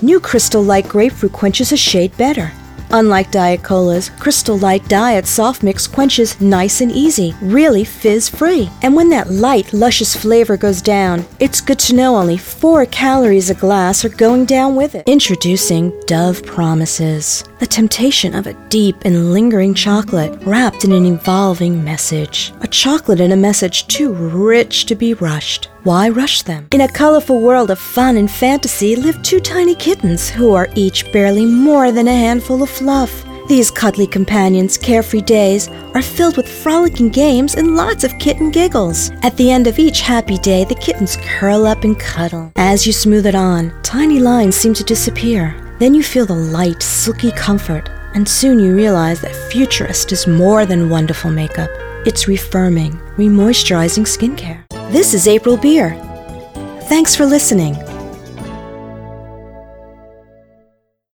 new Crystal Light Grapefruit quenches a shade better. Unlike Diet Cola's, Crystal Light Diet Soft Mix quenches nice and easy, really fizz-free. And when that light, luscious flavor goes down, it's good to know only 4 calories a glass are going down with it. Introducing Dove Promises, the temptation of a deep and lingering chocolate wrapped in an evolving message. A chocolate and a message too rich to be rushed. Why rush them? In a colorful world of fun and fantasy live 2 tiny kittens who are each barely more than a handful of fluff. These cuddly companions' carefree days are filled with frolicking games and lots of kitten giggles. At the end of each happy day, the kittens curl up and cuddle. As you smooth it on, tiny lines seem to disappear. Then you feel the light, silky comfort, and soon you realize that Futurist is more than wonderful makeup. It's refirming, remoisturizing skincare. This is April Beer. Thanks for listening.